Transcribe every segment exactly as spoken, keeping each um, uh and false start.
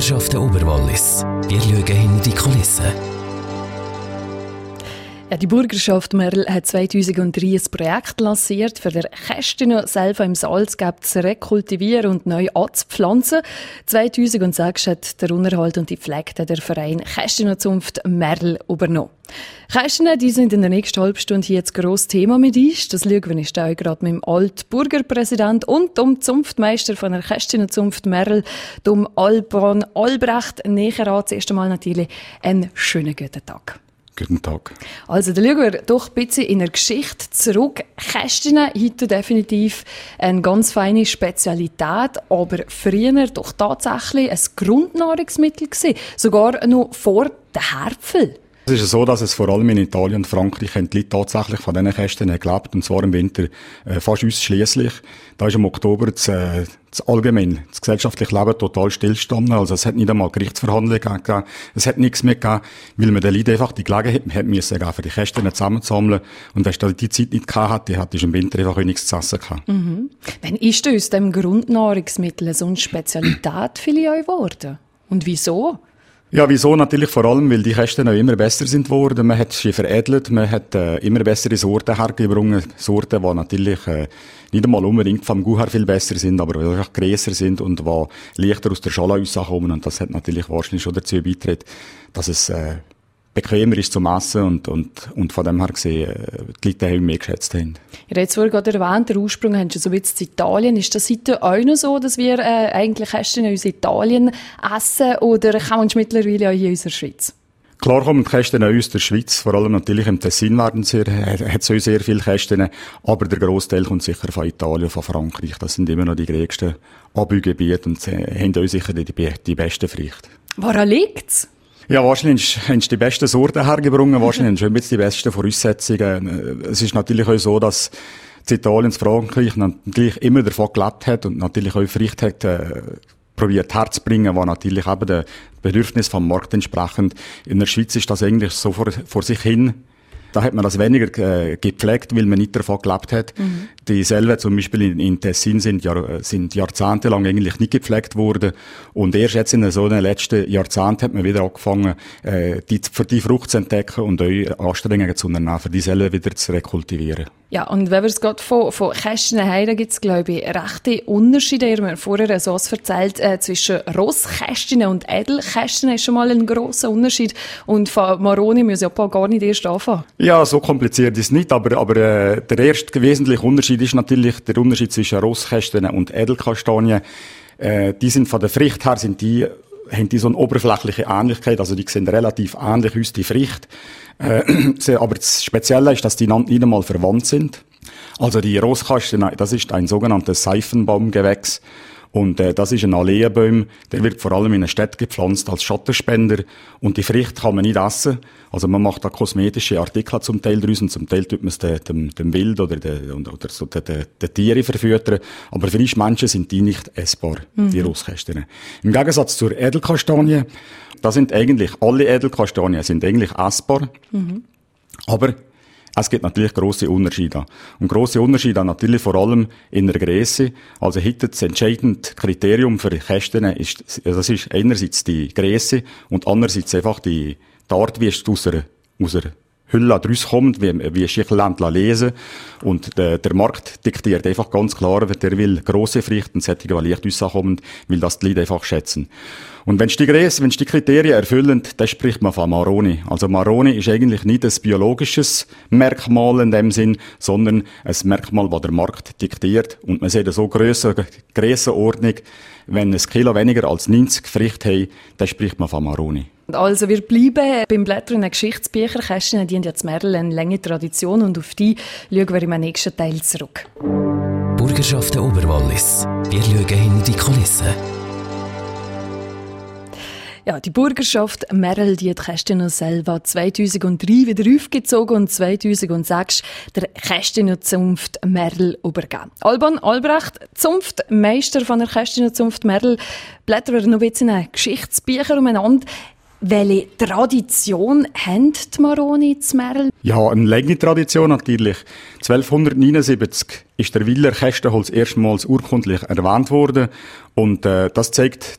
Burgerschaften Oberwallis. Wir schauen hinter die Kulissen. Ja, die Burgerschaft Merl hat zweitausenddrei ein Projekt lanciert, für den Kästchen selber im Salzgeb zu rekultivieren und neu anzupflanzen. zweitausendsechs hat der Unterhalt und die Pflege der Verein Kästchenzunft Merl übernommen. Kästchen, die sind in der nächsten halben Stunde hier jetzt grosses Thema mit uns. Das schauen wir nicht auch gerade mit dem Altburgerpräsident und dem Zunftmeister von der Kästchenzunft Merl, dem Alban Albrecht, näher an. Zuerst einmal natürlich einen schönen guten Tag. Guten Tag. Also, dann schauen wir doch ein bisschen in der Geschichte zurück. Kästchen heute definitiv eine ganz feine Spezialität, aber früher doch tatsächlich ein Grundnahrungsmittel gewesen. Sogar noch vor den Herdöpfeln. Es ist so, dass es vor allem in Italien und Frankreich die Leute tatsächlich von diesen Kästen gelebt, und zwar im Winter äh, fast ausschliesslich. Da ist im Oktober das, äh, das allgemein, das gesellschaftliche Leben total stillgestanden. Also es hat nicht einmal Gerichtsverhandlungen gegeben, es hat nichts mehr gegeben, weil man den Leuten einfach die Gelegenheit hat müssen, für die Kästen zusammenzusammeln. Und wer die Zeit nicht gehabt hat, die hat im Winter einfach auch nichts zu essen gehabt. Mhm. Wann ist denn aus dem Grundnahrungsmittel so eine Spezialität für euch geworden? Und wieso? Ja, wieso? Natürlich vor allem, weil die Kästen auch immer besser sind geworden. Man hat sie veredelt, man hat äh, immer bessere Sorten hergebracht. Sorten, die natürlich äh, nicht einmal unbedingt vom Gau her viel besser sind, aber die einfach grösser sind und die leichter aus der Schale rauskommen. Und das hat natürlich wahrscheinlich schon dazu beigetragen, dass es äh, bequemer ist zum Essen und, und, und von dem her gesehen, äh, die Leute haben mehr geschätzt haben. Ihr habt es vorhin gerade erwähnt, der Ursprung haben schon so ein bisschen in Italien. Ist das heute auch noch so, dass wir äh, eigentlich Kästchen aus Italien essen, oder kommen wir mittlerweile auch hier in unserer Schweiz? Klar kommen die Kästchen auch aus der Schweiz, vor allem natürlich im Tessin werden sehr, hat es auch sehr viele Kästchen, aber der Grossteil kommt sicher von Italien, von Frankreich. Das sind immer noch die größten Anbaugebiete und äh, haben auch sicher die, die besten Früchte. Woran liegt's? Ja, wahrscheinlich haben sie die besten Sorten hergebracht, wahrscheinlich haben sie die besten Voraussetzungen. Es ist natürlich auch so, dass in Italien, in Frankreich natürlich immer davon gelebt hat und natürlich auch Früchte hat, äh, probiert herzubringen, was natürlich eben den Bedürfnissen vom Markt entsprechend. In der Schweiz ist das eigentlich so vor, vor sich hin. Da hat man das weniger äh, gepflegt, weil man nicht davon gelebt hat. Mhm. Die selber zum Beispiel in, in Tessin sind, Jahr, sind jahrzehntelang eigentlich nicht gepflegt worden. Und erst jetzt in so den letzten Jahrzehnten hat man wieder angefangen, äh, die, für die Frucht zu entdecken und auch Anstrengungen zu unternehmen, für die selber wieder zu rekultivieren. Ja, und wenn wir es gerade von, von Kästchen haben, da gibt es, glaube ich, rechte Unterschiede. Ihr habt mir vorher so was erzählt, äh, zwischen Rosskästchen und Edelkästchen ist schon mal ein grosser Unterschied. Und von Maroni müssen ja gar nicht erst anfangen. Ja, so kompliziert ist es nicht, aber, aber äh, der erste wesentliche Unterschied ist natürlich der Unterschied zwischen Rosskästchen und Edelkastanien. Äh, die sind von der Frucht her, sind die, haben die so eine oberflächliche Ähnlichkeit, also die sehen relativ ähnlich aus, die Frucht. Äh, aber das Spezielle ist, dass die nicht einmal verwandt sind. Also die Rosskasten, das ist ein sogenanntes Seifenbaumgewächs. Und äh, das ist ein Alleenbaum, der wird vor allem in einer Stadt gepflanzt als Schattenspender. Und die Frucht kann man nicht essen. Also man macht da kosmetische Artikel zum Teil draus und zum Teil tut man es dem, dem, dem Wild oder, de, oder so den, den, den Tieren verfüttern. Aber für uns Menschen sind die nicht essbar, mhm. die Roskästchen. Im Gegensatz zur Edelkastanie, da sind eigentlich alle Edelkastanien sind eigentlich essbar. Mhm. Aber es gibt natürlich grosse Unterschiede. Und grosse Unterschiede natürlich vor allem in der Grösse. Also heute das entscheidende Kriterium für die Kästen ist, das ist einerseits die Grösse und andererseits einfach die, die Art, wie es aus der, aus der Hülle rauskommt, wie, wie es sich lesen. Und der, der Markt diktiert einfach ganz klar, der will grosse Früchte und solche, die leicht rauskommen, weil das die Leute einfach schätzen. Und wenn die Grösse, wenn die Kriterien erfüllen, dann spricht man von Maroni. Also Maroni ist eigentlich nicht ein biologisches Merkmal in dem Sinn, sondern ein Merkmal, das der Markt diktiert. Und man sieht so grösser, Grössenordnung, wenn ein Kilo weniger als neunzig Früchte haben, dann spricht man von Maroni. Also wir bleiben beim Blättern in den Geschichtsbüchern. Kästchen, die haben ja zu Merl eine lange Tradition und auf die schauen wir im nächsten Teil zurück. Burgerschaften Oberwallis. Wir schauen hinter die Kulissen. Ja, die Burgerschaft Merl, die hat Kästchen selber zweitausenddrei wieder aufgezogen und zweitausendsechs der Kästchenzunft Merl übergeben. Alban Albrecht, Zunftmeister von der Kästchenzunft Merl, blättern wir noch ein bisschen in den Geschichtsbüchern umeinander. Welche Tradition haben die Maroni zu Merl? Ja, eine lange Tradition natürlich. zwölfhundertneunundsiebzig ist der Willer Kästenholz erstmals urkundlich erwähnt worden und äh, das zeigt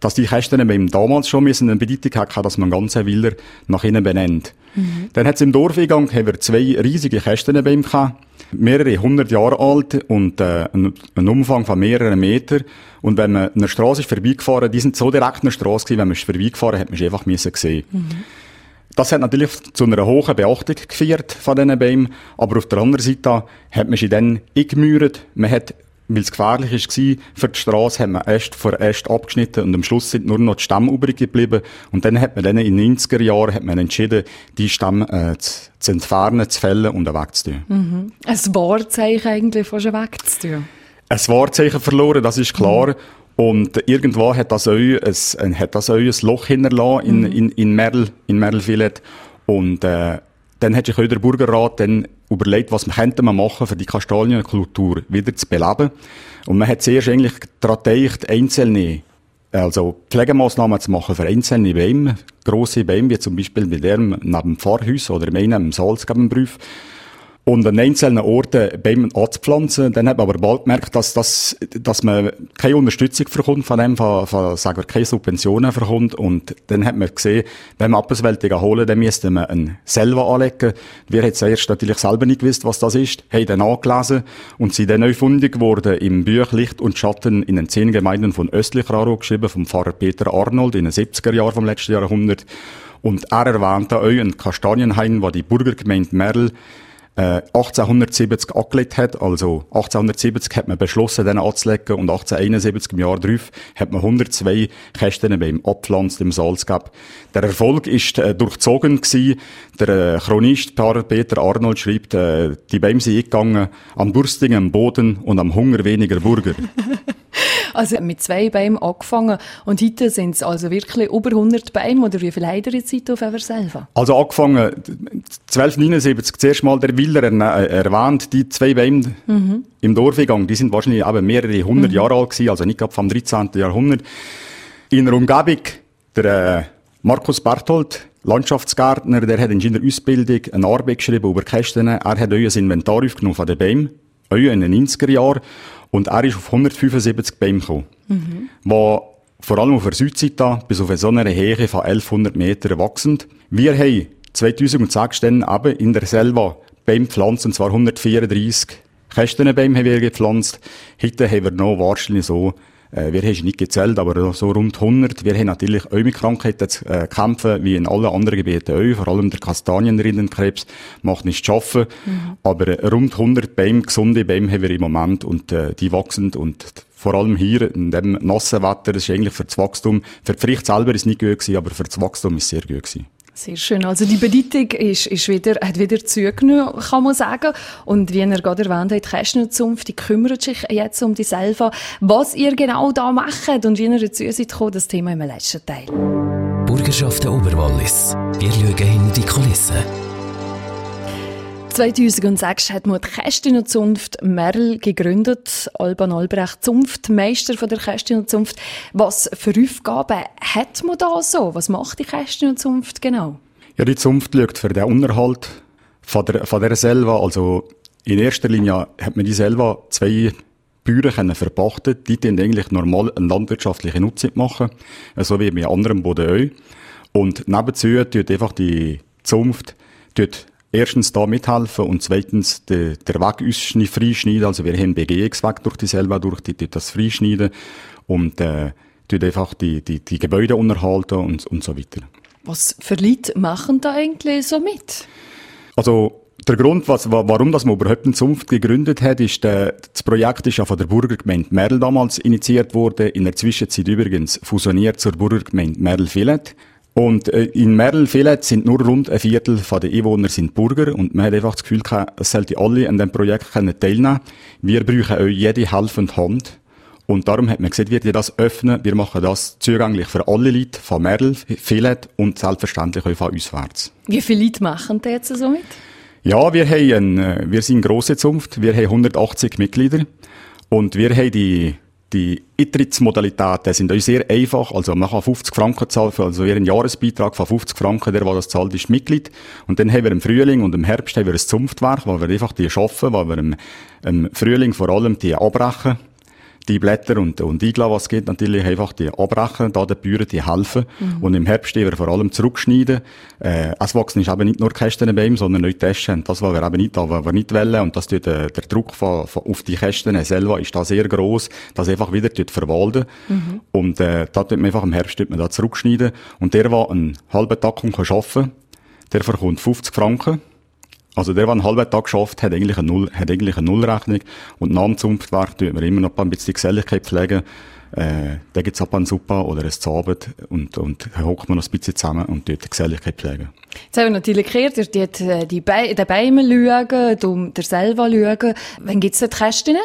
dass die Kästen beim damals schon eine Bedeutung hatten, dass man ganze Wälder nach innen benennt. Mhm. Dann hat es im Dorfeingang haben wir zwei riesige Kästen bei ihm gehabt, mehrere hundert Jahre alt und äh, einen, einen Umfang von mehreren Meter. Und wenn man eine Straße ist vorbeigefahren, die sind so direkt an der Straße gewesen, wenn man ist vorbeigefahren hat, man es einfach müssen sehen. Mhm. Das hat natürlich zu einer hohen Beachtung geführt von diesen Bäumen, aber auf der anderen Seite hat man sie dann eingemauert. Man hat, weil es gefährlich war für die Straße, hat man Äste vor Äste abgeschnitten und am Schluss sind nur noch die Stämme übrig geblieben. Und dann hat man dann in den neunziger Jahren hat man entschieden, die Stämme äh, zu, zu entfernen, zu fällen und wegzutun. Mhm. Ein Wahrzeichen eigentlich fast wegzutun. Ein Wahrzeichen verloren, das ist klar. Mhm. Und irgendwann hat das auch ein, hat das auch ein Loch hinterlassen in, mhm. in, in Merl, in Merlfilet. Und, äh, dann hat sich auch der Burgerrat dann überlegt, was man könnte man machen, für die Kastanienkultur wieder zu beleben. Und man hat zuerst eigentlich daran gedacht, einzelne, also Pflegemaßnahmen zu machen für einzelne Bäume, grosse Bäume, wie zum Beispiel bei dem neben dem Pfarrhaus oder im einen im Salzgebenbrief. Und an einzelnen Orten Bäume anzupflanzen. Dann hat man aber bald gemerkt, dass, dass, dass man keine Unterstützung bekommt von dem, von, von, sagen wir, keine Subventionen bekommt. Und dann hat man gesehen, wenn man Abwältigung holen, dann müsste man einen selber anlegen. Wir haben zuerst natürlich selber nicht gewusst, was das ist, haben dann angelesen und sind dann neu fundig geworden im Buch Licht und Schatten in den zehn Gemeinden von Östlich-Raro geschrieben, vom Pfarrer Peter Arnold in den siebziger Jahren vom letzten Jahrhundert. Und er erwähnte auch einen Kastanienhain, wo die Burgergemeinde Merl Äh, achtzehnhundertsiebzig angelegt hat, also achtzehnhundertsiebzig hat man beschlossen, den anzulegen und achtzehnhunderteinundsiebzig im Jahr drauf hat man hundertzwei Kästen beim abpflanzt im Salzgeb. Der Erfolg ist äh, durchzogen gewesen. Der äh, Chronist Peter Arnold schreibt, äh, die Bäume sind eingegangen am Durstigen, am Boden und am Hunger weniger Burger. Also mit zwei Bäumen angefangen und heute sind es also wirklich über hundert Bäume, oder wie viel habt ihr jetzt auf Everselva? Also angefangen, zwölfhundertneunundsiebzig, zuerst mal der Willer er, erwähnt, die zwei Bäume mhm. im Dorfeingang, die sind wahrscheinlich eben mehrere hundert mhm. Jahre alt gewesen, also nicht gerade vom dreizehnten Jahrhundert. In der Umgebung, der äh, Markus Berthold, Landschaftsgärtner, der hat in seiner Ausbildung eine Arbeit geschrieben über Kästen. Er hat euer Inventar aufgenommen von den Bäumen, euer in den neunziger Jahren. Und er ist auf hundertfünfundsiebzig Bäume gekommen, mhm. die vor allem auf der Südseite bis auf so eine Höhe von elfhundert Metern wachsen. Wir haben zweitausendsechs dann eben in der Selva Bäume gepflanzt, und zwar hundertvierunddreissig Kästenbäume haben wir gepflanzt. Heute haben wir noch wahrscheinlich so, äh, wir haben es nicht gezählt, aber so rund hundert. Wir haben natürlich auch mit Krankheiten zu äh, kämpfen, wie in allen anderen Gebieten auch. Vor allem der Kastanienrindenkrebs macht nicht zu schaffen. Mhm. Aber äh, rund hundert Bäume, gesunde Bäume haben wir im Moment, und äh, die wachsen. Und vor allem hier in dem nassen Wetter, das ist eigentlich für das Wachstum, für die Frucht selber ist es nicht gut gewesen, aber für das Wachstum ist es sehr gut gewesen. Sehr schön. Also die Bedeutung ist, ist wieder, hat wieder zugenommen, kann man sagen. Und wie ihr gerade erwähnt habt, die Kästnerzunft, die kümmert sich jetzt um die Selva. Was ihr genau da macht und wie ihr dazu seid gekommen, das Thema im letzten Teil. Burgerschaft der Oberwallis. Wir schauen hinter die Kulissen. zweitausendsechs hat man die Kästnerzunft Merl gegründet. Alban Albrecht, Zunftmeister von der Kästnerzunft. Was für Aufgaben hat man da so? Was macht die Kästnerzunft genau? Ja, die Zunft schaut für den Unterhalt von der, von der Selva. Also in erster Linie hat man die Selva zwei Bäume können verpachten. Die tun eigentlich normal eine landwirtschaftliche Nutzung machen, so wie bei anderen Boden auch. Und nebenzu tut einfach die Zunft tut erstens da mithelfen und zweitens de, der Weg uns freischneiden. Also wir haben einen Begehungsweg durch die Selva durch, die tut das freischneiden und äh, tut einfach die, die, die Gebäude unterhalten und, und so weiter. Was für Leute machen da eigentlich so mit? Also der Grund, was, warum das man überhaupt eine Zunft gegründet hat, ist, äh, das Projekt ist ja von der Burgergemeinde Merl damals initiiert worden, in der Zwischenzeit übrigens fusioniert zur Burgergemeinde Merl-Filet. Und äh, in Merl-Filet sind nur rund ein Viertel der Einwohner sind Burger, und man hat einfach das Gefühl gehabt, es sollten alle an diesem Projekt teilnehmen können. Wir brauchen euch jede helfende Hand. Und darum hat man gesagt, wir das öffnen, wir machen das zugänglich für alle Leute von Merl-Filet und selbstverständlich auch von auswärts. Wie viele Leute machen da jetzt so mit? Ja, wir haben, äh, wir sind eine grosse Zunft, wir haben hundertachtzig Mitglieder und wir haben die Die Eintrittsmodalitäten sind uns sehr einfach. Also man kann fünfzig Franken zahlen, also wir einen Jahresbeitrag von fünfzig Franken, der, der das zahlt, ist Mitglied. Und dann haben wir im Frühling und im Herbst haben wir ein Zunftwerk, wo wir einfach die arbeiten, wo wir im, im Frühling vor allem die abbrechen, die Blätter und, und Igla, was geht, natürlich einfach die abbrechen, da den Bäueren die helfen. Mhm. Und im Herbst wir vor allem zurückschneiden. Äh, es wachsen ist eben nicht nur Kästen bei ihm, sondern neue Taschen. Das, was wir eben nicht, was wir nicht wollen. Und das tut, äh, der Druck von, von, auf die Kästen selber ist da sehr gross, dass einfach wieder verwalden. Mhm. Und, äh, da tut man einfach im Herbst tut man da zurückschneiden. Und der, der einen halben Tag kann arbeiten, der bekommt fünfzig Franken. Also der, der einen halben Tag schafft, hat eigentlich eine Null, hat eigentlich eine Nullrechnung. Und nach dem Zunftwerk tun wir immer noch ein bisschen die Geselligkeit pflegen. Äh, da gibt's ab eine Suppe oder ein Zabend und, und hockt man noch ein bisschen zusammen und tut die Geselligkeit pflegen. Jetzt haben wir natürlich gehört, ihr tut die Be- den Bäumen schauen, du der selber schauen. Wann gibt's da die Kästen?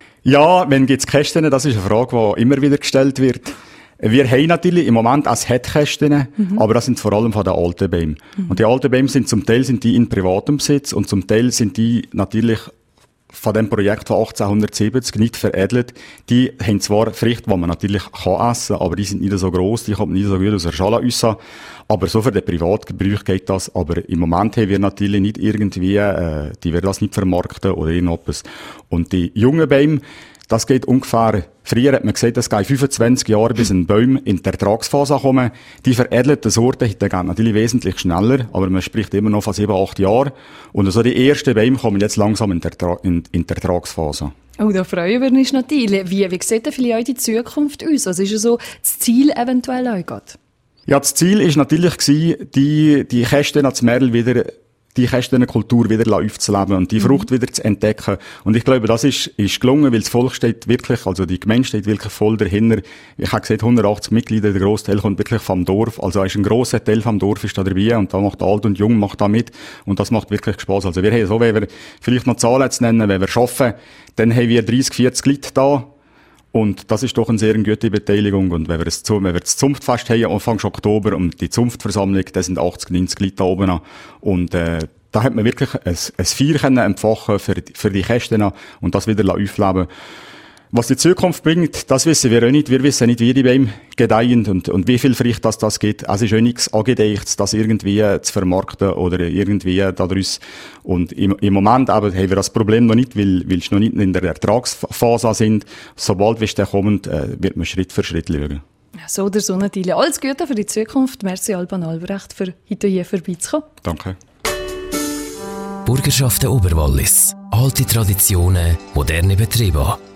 Ja, wann gibt's Kästen? Das ist eine Frage, die immer wieder gestellt wird. Wir haben natürlich im Moment auch Hettkästen, mhm. aber das sind vor allem von den alten Bäumen. Mhm. Und die alten Bäume sind zum Teil sind die in privatem Besitz und zum Teil sind die natürlich von dem Projekt von achtzehnhundertsiebzig nicht veredelt. Die haben zwar Früchte, die man natürlich kann essen, aber die sind nicht so gross, die kommen nicht so gut aus der Schale raus. Aber so für den Privatgebrauch geht das. Aber im Moment haben wir natürlich nicht irgendwie, äh, die werden das nicht vermarkten oder irgendetwas. Und die jungen Bäume, das geht ungefähr, früher hat man gesagt, das geht fünfundzwanzig Jahre, bis ein Baum in die Ertragsphase kommen. Die veredelten Sorten gehen natürlich wesentlich schneller, aber man spricht immer noch von sieben, acht Jahren. Und so die ersten Bäume kommen jetzt langsam in die, Ertra- in, in die Ertragsphase. Oh, da freuen wir uns natürlich. Wie, wie sieht denn vielleicht die Zukunft aus? Was ist so das Ziel eventuell auch gerade? Ja, das Ziel war natürlich, die, die Kästen als Merl wieder die Kästenkultur wieder aufzuleben und die Frucht wieder zu entdecken. Und ich glaube, das ist, ist gelungen, weil das Volk steht wirklich, also die Gemeinde steht wirklich voll dahinter. Ich habe gesagt, hundertachtzig Mitglieder, der Großteil kommt wirklich vom Dorf. Also ist ein grosser Teil vom Dorf ist da dabei und da macht alt und jung macht da mit und das macht wirklich Spaß. Also wir haben so, wenn wir vielleicht noch Zahlen zu nennen, wenn wir arbeiten, dann haben wir dreißig, vierzig Leute da. Und das ist doch eine sehr gute Beteiligung. Und wenn wir das, wenn wir das Zunftfest haben, Anfang Oktober, und die Zunftversammlung, da sind achtzig, neunzig Leute da oben. Und, äh, da hat man wirklich ein, ein Feuer können empfachen für, für die Kästen und das wieder aufleben. Was die Zukunft bringt, das wissen wir auch nicht. Wir wissen nicht, wie die Bäume gedeihen und, und wie viel Frucht das, das gibt. Es ist auch nichts angedeicht, das irgendwie zu vermarkten oder irgendwie daraus. Und im, im Moment aber haben wir das Problem noch nicht, weil, weil wir noch nicht in der Ertragsphase sind. Sobald wir dann kommen, äh, wird man Schritt für Schritt schauen. So oder so natürlich. Alles Gute für die Zukunft. Merci Alban Albrecht, für heute hier vorbeizukommen. Danke. Burgerschaften Oberwallis. Alte Traditionen, moderne Betriebe.